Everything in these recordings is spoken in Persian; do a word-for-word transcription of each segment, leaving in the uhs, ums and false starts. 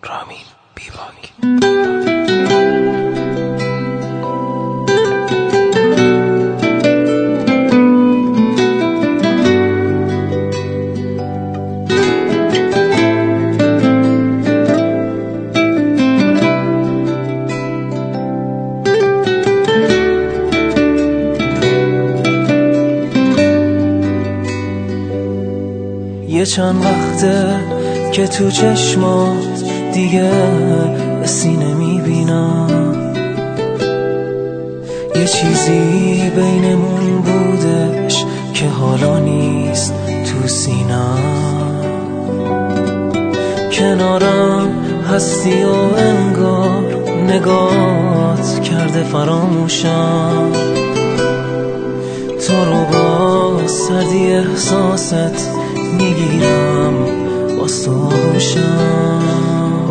رامین بیباک. یه چند وقته که تو چشمات دیگه به سینه میبینم، یه چیزی بینمون بودش که حالا نیست تو سینم. کنارم هستی و انگار نگات کرده فراموشم، تو رو با سردی احساست میگیرم با سوشم.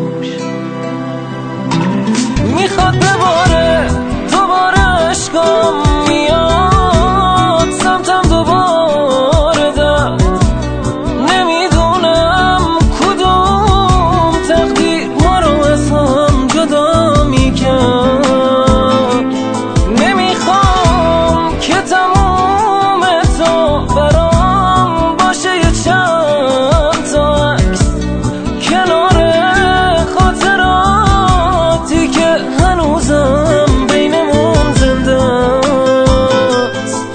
میخواد بباره دوباره عشقم میاد سمتم دوباره دد، نمیدونم کدوم تقدیر ما رو از هم جدا میکرد. نمیخوام که تموم تو برام باشه یه چند تا عکس کنار خاطراتی که هنوزم بینمون زنده است.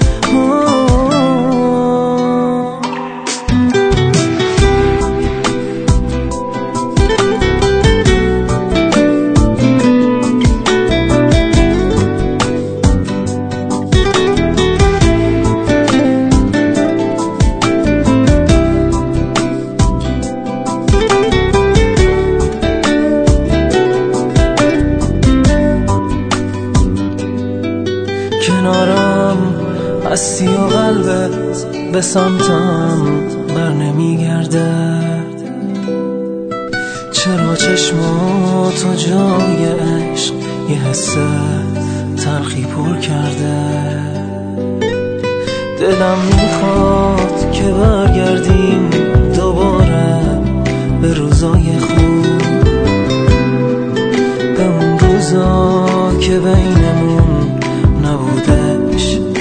کنارم هستی و قلبت به سمتم بر نمیگرده، چرا چشماتو جای عشق یه حس تلخی پر کرده. دلم میخواد که برگردیم دوباره به روزای خوب، به اون روزا که بینمون نبودش